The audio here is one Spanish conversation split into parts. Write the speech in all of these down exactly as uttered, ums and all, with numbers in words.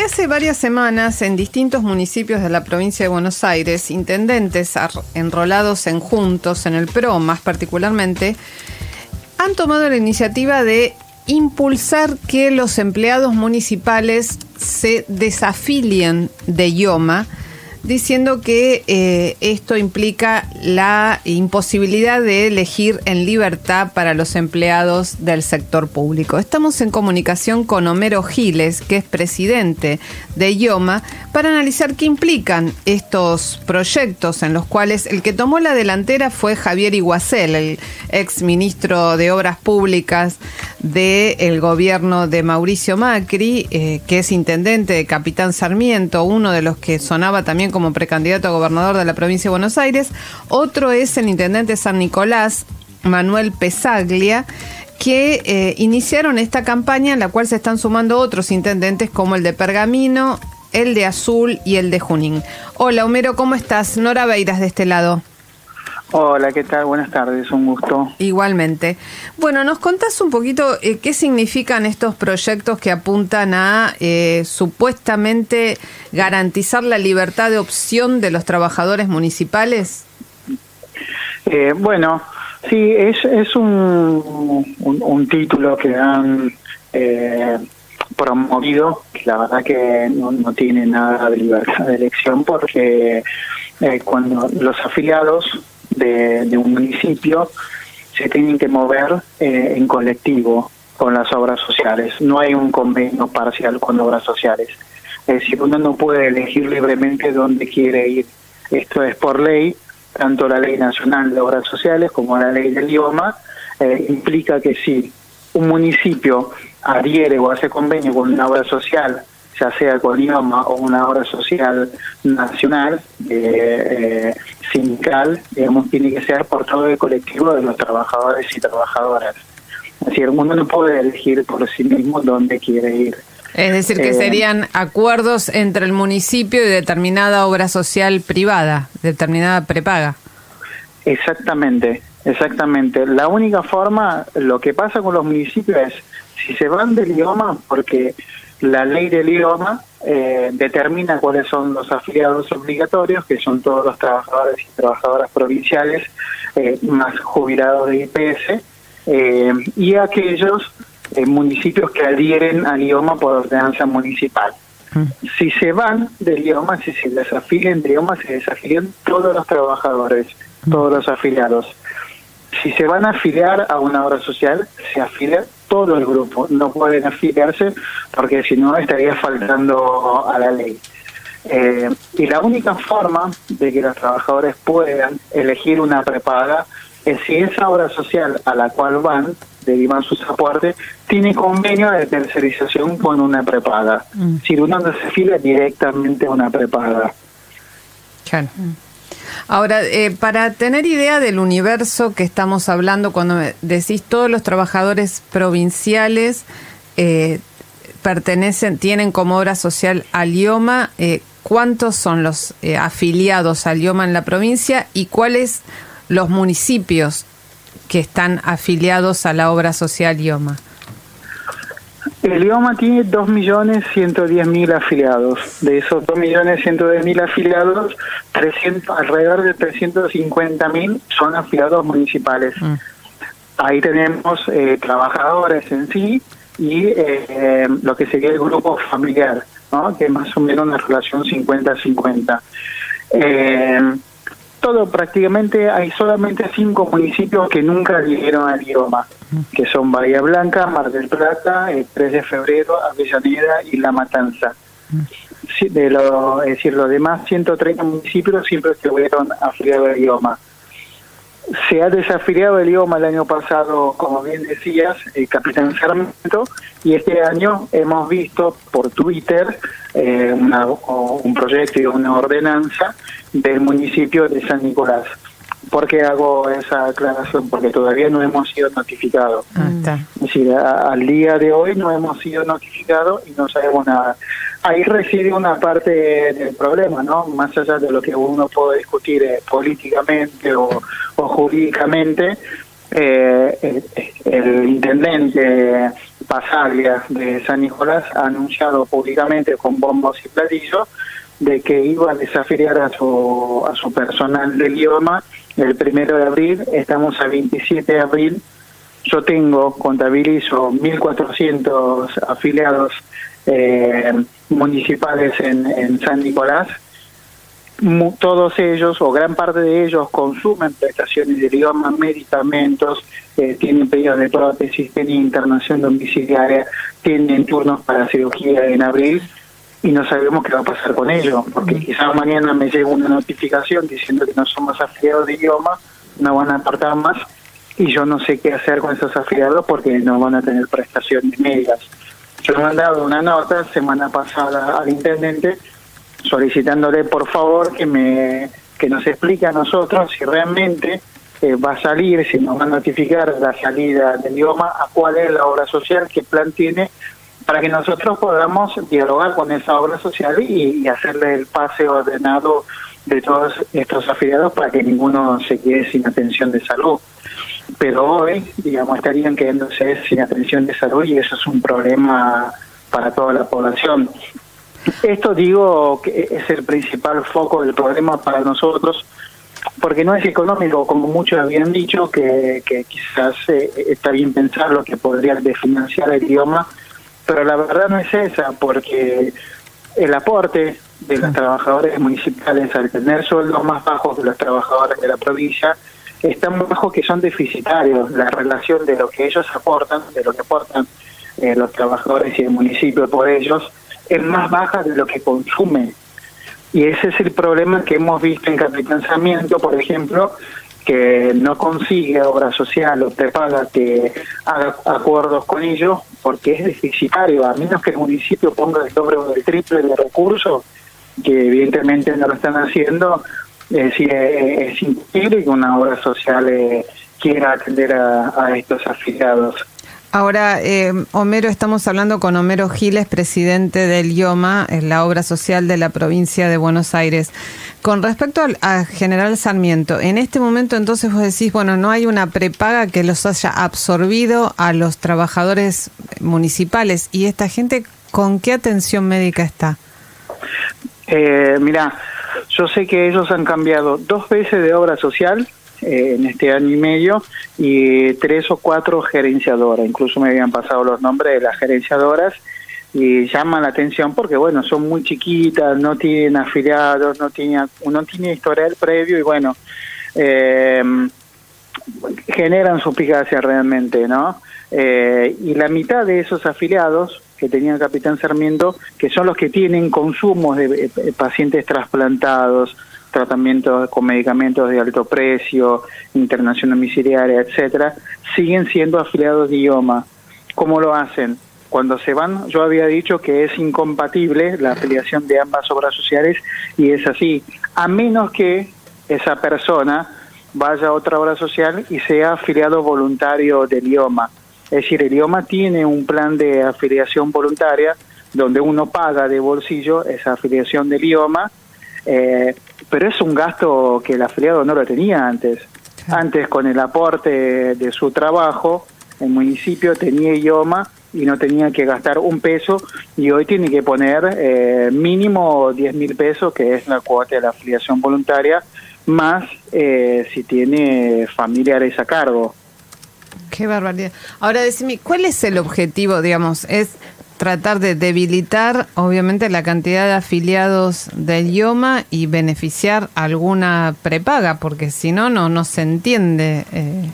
Desde hace varias semanas, en distintos municipios de la provincia de Buenos Aires, intendentes enrolados en Juntos, en el P R O más particularmente, han tomado la iniciativa de impulsar que los empleados municipales se desafilien de IOMA, diciendo que eh, esto implica la imposibilidad de elegir en libertad para los empleados del sector público. Estamos en comunicación con Homero Giles, que es presidente de IOMA, para analizar qué implican estos proyectos en los cuales el que tomó la delantera fue Javier Iguacel, el ex ministro de Obras Públicas del gobierno de Mauricio Macri, eh, que es intendente de Capitán Sarmiento, uno de los que sonaba también como precandidato a gobernador de la provincia de Buenos Aires. Otro es el intendente de San Nicolás, Manuel Pesaglia, que eh, iniciaron esta campaña en la cual se están sumando otros intendentes como el de Pergamino, el de Azul y el de Junín. Hola, Homero, ¿cómo estás? Nora Beiras de este lado. Hola, ¿qué tal? Buenas tardes, un gusto. Igualmente. Bueno, ¿nos contás un poquito eh, qué significan estos proyectos que apuntan a eh, supuestamente garantizar la libertad de opción de los trabajadores municipales? Eh, bueno, sí, es, es un, un, un título que han eh, promovido, que la verdad que no, no tiene nada de libertad de elección, porque eh, cuando los afiliados De, de un municipio se tienen que mover eh, en colectivo con las obras sociales. No hay un convenio parcial con obras sociales. Es decir, uno no puede elegir libremente dónde quiere ir. Esto es por ley, tanto la Ley Nacional de Obras Sociales como la Ley del IOMA, eh, implica que si un municipio adhiere o hace convenio con una obra social, ya sea con IOMA o una obra social nacional, eh, eh, sindical, digamos, tiene que ser por todo el colectivo de los trabajadores y trabajadoras. Es decir, uno no puede elegir por sí mismo dónde quiere ir. Es decir, que eh, serían acuerdos entre el municipio y determinada obra social privada, determinada prepaga. Exactamente, exactamente. La única forma, lo que pasa con los municipios es, si se van del IOMA, porque la ley del IOMA eh, determina cuáles son los afiliados obligatorios, que son todos los trabajadores y trabajadoras provinciales, eh, más jubilados de I P S, eh, y aquellos eh, municipios que adhieren al IOMA por ordenanza municipal. Si se van del IOMA, si se desafilian del IOMA, se desafilian todos los trabajadores, todos los afiliados. Si se van a afiliar a una obra social, se afilia todo el grupo. No pueden afiliarse porque si no estaría faltando a la ley. Eh, y la única forma de que los trabajadores puedan elegir una prepaga es si esa obra social a la cual van, derivan sus aportes, tiene convenio de tercerización con una prepaga. Mm. Si uno no se afilia directamente a una prepaga. Claro. Ahora, eh, para tener idea del universo que estamos hablando, cuando decís todos los trabajadores provinciales eh, pertenecen, tienen como obra social al IOMA, eh, ¿cuántos son los eh, afiliados al IOMA en la provincia y cuáles los municipios que están afiliados a la obra social IOMA? El IOMA tiene dos millones ciento diez mil afiliados. De esos dos millones ciento diez mil afiliados, trescientos, alrededor de trescientos cincuenta mil son afiliados municipales. Mm. Ahí tenemos eh, trabajadores en sí y eh, lo que sería el grupo familiar, ¿no? Que es más o menos una relación cincuenta cincuenta. Eh, todo prácticamente, hay solamente cinco municipios que nunca adhirieron al IOMA, que son Bahía Blanca, Mar del Plata, el tres de febrero, Avellaneda y La Matanza. Sí, de lo, es decir, los demás ciento treinta municipios siempre estuvieron afiliados al IOMA. Se ha desafiliado el IOMA el año pasado, como bien decías, el Capitán Sarmiento, y este año hemos visto por Twitter eh, una, un proyecto y una ordenanza del municipio de San Nicolás. ¿Por qué hago esa aclaración? Porque todavía no hemos sido notificados. Ah, está. Es decir, a, al día de hoy no hemos sido notificados y no sabemos nada. Ahí reside una parte del problema, ¿no? Más allá de lo que uno puede discutir eh, políticamente o, o jurídicamente, eh, el, el intendente Basaglia de San Nicolás ha anunciado públicamente con bombos y platillos de que iba a desafiliar a su, a su personal del idioma el primero de abril. Estamos a veintisiete de abril. Yo tengo, contabilizo mil cuatrocientos afiliados eh, municipales en, en San Nicolás. Todos ellos, o gran parte de ellos, consumen prestaciones de idioma, medicamentos, eh, tienen pedidos de prótesis, tienen internación domiciliaria, tienen turnos para cirugía en abril, y no sabemos qué va a pasar con ellos, porque quizás mañana me llegue una notificación diciendo que no somos afiliados de idioma, no van a apartar más, y yo no sé qué hacer con esos afiliados porque no van a tener prestaciones médicas. Yo he mandado una nota semana pasada al intendente solicitándole por favor que me que nos explique a nosotros si realmente eh, va a salir, si nos va a notificar la salida del idioma, a cuál es la obra social, qué plan tiene, para que nosotros podamos dialogar con esa obra social y, y hacerle el pase ordenado de todos estos afiliados para que ninguno se quede sin atención de salud. Pero hoy, digamos, estarían quedándose sin atención de salud y eso es un problema para toda la población. Esto digo que es el principal foco del problema para nosotros, porque no es económico, como muchos habían dicho, que, que quizás eh, está bien pensar lo que podría desfinanciar el idioma, pero la verdad no es esa, porque el aporte de los trabajadores municipales al tener sueldos más bajos que los trabajadores de la provincia es tan bajo que son deficitarios. La relación de lo que ellos aportan, de lo que aportan eh, los trabajadores y el municipio por ellos, es más baja de lo que consume. Y ese es el problema que hemos visto en Capitán Sarmiento, por ejemplo, que no consigue obra social o prepaga que haga acuerdos con ellos porque es deficitario, a menos que el municipio ponga el doble o el triple de recursos, que evidentemente no lo están haciendo. Es decir, es, es imposible que una obra social eh, quiera atender a, a estos afiliados. Ahora, eh, Homero, estamos hablando con Homero Giles, presidente del IOMA, en la obra social de la provincia de Buenos Aires. Con respecto al, a General Sarmiento, en este momento entonces vos decís, bueno, no hay una prepaga que los haya absorbido a los trabajadores municipales, ¿y esta gente con qué atención médica está? Eh, mirá, yo sé que ellos han cambiado dos veces de obra social eh, en este año y medio y tres o cuatro gerenciadoras, incluso me habían pasado los nombres de las gerenciadoras y llaman la atención porque bueno, son muy chiquitas, no tienen afiliados, no tienen, no tiene historial previo y bueno, eh, generan suspicacia realmente, ¿no? Eh, y la mitad de esos afiliados que tenía Capitán Sarmiento, que son los que tienen consumos de eh, pacientes trasplantados, tratamientos con medicamentos de alto precio, internación domiciliaria, etcétera, siguen siendo afiliados de IOMA. ¿Cómo lo hacen? Cuando se van, yo había dicho que es incompatible la afiliación de ambas obras sociales y es así, a menos que esa persona vaya a otra obra social y sea afiliado voluntario del IOMA. Es decir, el IOMA tiene un plan de afiliación voluntaria donde uno paga de bolsillo esa afiliación del IOMA, eh, pero es un gasto que el afiliado no lo tenía antes. Antes, con el aporte de su trabajo, el municipio tenía IOMA y no tenía que gastar un peso, y hoy tiene que poner eh, mínimo diez mil pesos, que es la cuota de la afiliación voluntaria, más eh, si tiene familiares a cargo. Qué barbaridad. Ahora decime, ¿cuál es el objetivo, digamos? ¿Es tratar de debilitar, obviamente, la cantidad de afiliados del IOMA y beneficiar alguna prepaga? Porque si no, no, no se entiende. Eh.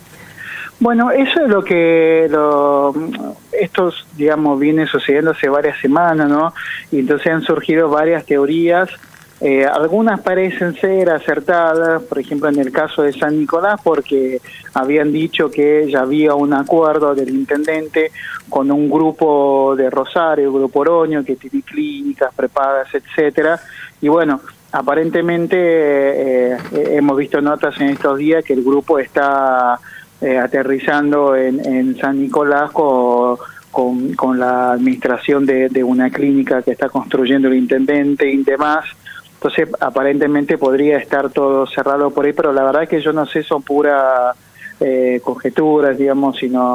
Bueno, eso es lo que lo, estos, digamos, viene sucediendo hace varias semanas, ¿no? Y entonces han surgido varias teorías. Eh, algunas parecen ser acertadas, por ejemplo en el caso de San Nicolás, porque habían dicho que ya había un acuerdo del intendente con un grupo de Rosario, Grupo Oroño, que tiene clínicas, prepagas, etcétera. Y bueno, aparentemente eh, eh, hemos visto notas en estos días que el grupo está eh, aterrizando en, en San Nicolás con, con, con la administración de, de una clínica que está construyendo el intendente y demás. Entonces, aparentemente podría estar todo cerrado por ahí, pero la verdad es que yo no sé, son puras eh, conjeturas, digamos, sino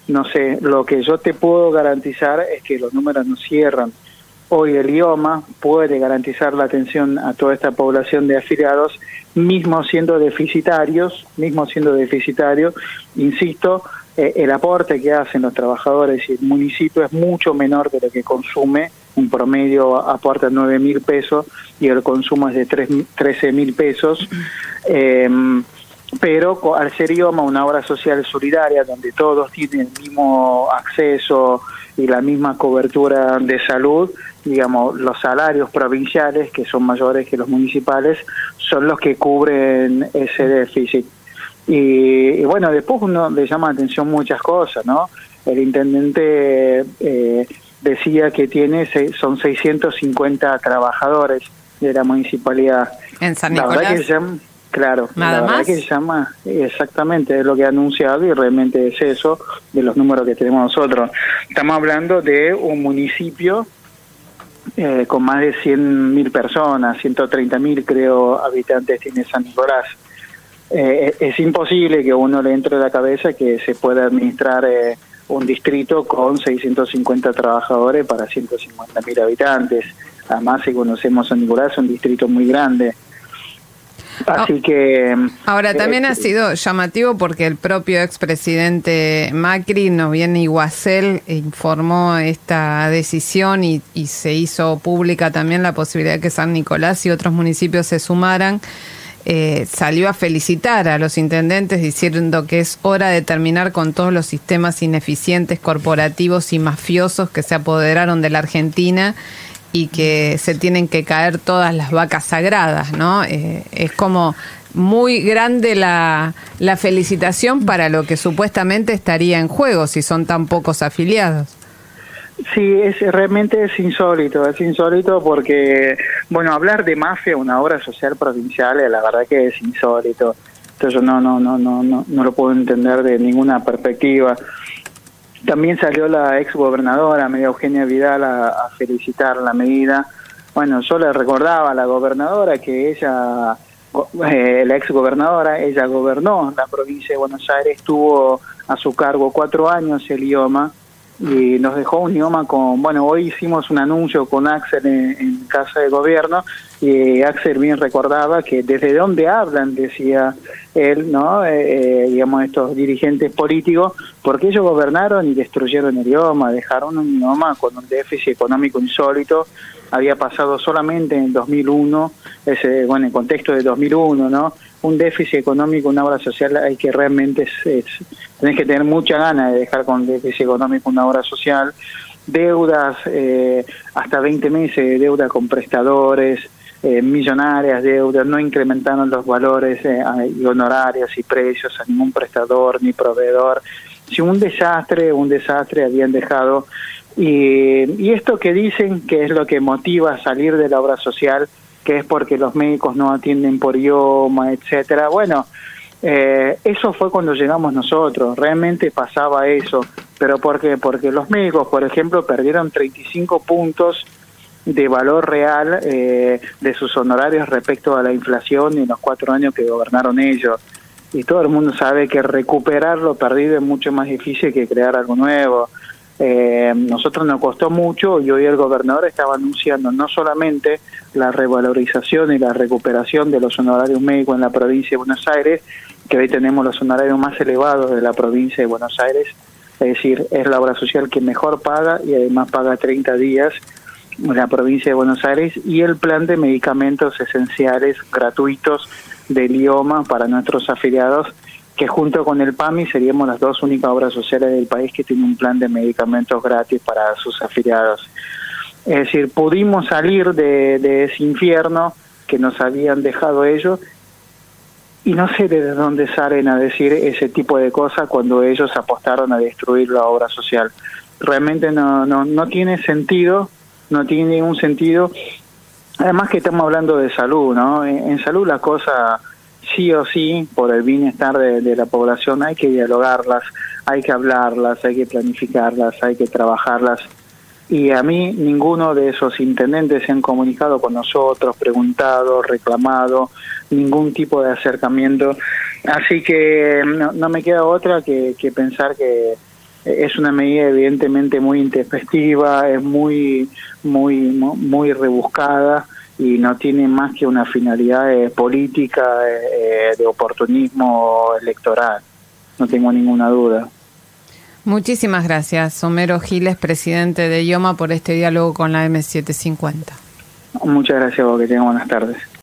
no sé, lo que yo te puedo garantizar es que los números no cierran. Hoy el I O M A puede garantizar la atención a toda esta población de afiliados, mismo siendo deficitarios, mismo siendo deficitarios, insisto, eh, el aporte que hacen los trabajadores y el municipio es mucho menor de lo que consume, un promedio aporta nueve mil pesos y el consumo es de trece mil pesos, eh, pero al ser I O M A una obra social solidaria donde todos tienen el mismo acceso y la misma cobertura de salud, digamos, los salarios provinciales, que son mayores que los municipales, son los que cubren ese déficit. Y, y bueno, después uno le llama la atención muchas cosas, ¿no? El intendente eh, decía que tiene son seiscientos cincuenta trabajadores de la municipalidad. ¿En San Nicolás? La verdad que se llama, claro, ¿Nada la verdad más? que se llama, exactamente, es lo que ha anunciado y realmente es eso, de los números que tenemos nosotros. Estamos hablando de un municipio Eh, con más de cien mil personas, ciento treinta mil creo habitantes tiene San Nicolás. Eh, es imposible que uno le entre a la cabeza que se pueda administrar eh, un distrito con seiscientos cincuenta trabajadores para ciento cincuenta mil habitantes. Además, si conocemos San Nicolás, es un distrito muy grande. Así que... Ahora, también eh, ha sido llamativo porque el propio expresidente Macri, no bien Iguacel, informó esta decisión y, y se hizo pública también la posibilidad de que San Nicolás y otros municipios se sumaran. Eh, salió a felicitar a los intendentes diciendo que es hora de terminar con todos los sistemas ineficientes, corporativos y mafiosos que se apoderaron de la Argentina y que se tienen que caer todas las vacas sagradas, ¿no? Eh, es como muy grande la, la felicitación para lo que supuestamente estaría en juego si son tan pocos afiliados. Sí, es realmente es insólito, es insólito porque, bueno, hablar de mafia, una obra social provincial, la verdad que es insólito. Entonces no, no, no, no, no, no lo puedo entender de ninguna perspectiva. También salió la ex gobernadora, María Eugenia Vidal, a, a felicitar la medida. Bueno, yo le recordaba a la gobernadora que ella, eh, la ex gobernadora, ella gobernó la provincia de Buenos Aires, tuvo a su cargo cuatro años el I O M A y nos dejó un I O M A con, bueno, hoy hicimos un anuncio con Axel en, en Casa de Gobierno y Axel bien recordaba que desde dónde hablan, decía él, ¿no? Eh, eh, digamos, estos dirigentes políticos, porque ellos gobernaron y destruyeron el I O M A, dejaron un I O M A con un déficit económico insólito. Había pasado solamente en dos mil uno, ese, bueno, en contexto de dos mil uno, ¿no? Un déficit económico, una obra social, hay que realmente, es, es, tenés que tener mucha gana de dejar con déficit económico una obra social, deudas, eh, hasta veinte meses de deuda con prestadores, eh, millonarias deudas, no incrementaron los valores eh, y honorarios y precios a ningún prestador ni proveedor. Si un desastre, un desastre habían dejado. Y, y esto que dicen que es lo que motiva a salir de la obra social, que es porque los médicos no atienden por I O M A, etcétera. Bueno, eh, eso fue cuando llegamos nosotros, realmente pasaba eso. ¿Pero por qué? Porque los médicos, por ejemplo, perdieron treinta y cinco puntos de valor real eh, de sus honorarios respecto a la inflación en los cuatro años que gobernaron ellos. Y todo el mundo sabe que recuperar lo perdido es mucho más difícil que crear algo nuevo. Eh, nosotros nos costó mucho y hoy el gobernador estaba anunciando no solamente la revalorización y la recuperación de los honorarios médicos en la provincia de Buenos Aires, que hoy tenemos los honorarios más elevados de la provincia de Buenos Aires, es decir, es la obra social que mejor paga y además paga treinta días en la provincia de Buenos Aires, y el plan de medicamentos esenciales gratuitos del I O M A para nuestros afiliados, que junto con el P A M I seríamos las dos únicas obras sociales del país que tienen un plan de medicamentos gratis para sus afiliados. Es decir, pudimos salir de, de ese infierno que nos habían dejado ellos, y no sé de dónde salen a decir ese tipo de cosas cuando ellos apostaron a destruir la obra social. Realmente no, no, no tiene sentido, no tiene ningún sentido. Además que estamos hablando de salud, ¿no? En, en salud la cosa... sí o sí, por el bienestar de, de la población, hay que dialogarlas, hay que hablarlas, hay que planificarlas, hay que trabajarlas. Y a mí ninguno de esos intendentes se han comunicado con nosotros, preguntado, reclamado, ningún tipo de acercamiento. Así que no, no me queda otra que, que pensar que, es una medida evidentemente muy intempestiva, es muy, muy, muy rebuscada y no tiene más que una finalidad eh, política, eh, de oportunismo electoral, no tengo ninguna duda. Muchísimas gracias, Homero Giles, presidente de IOMA, por este diálogo con la eme setecientos cincuenta. Muchas gracias, que tengan buenas tardes.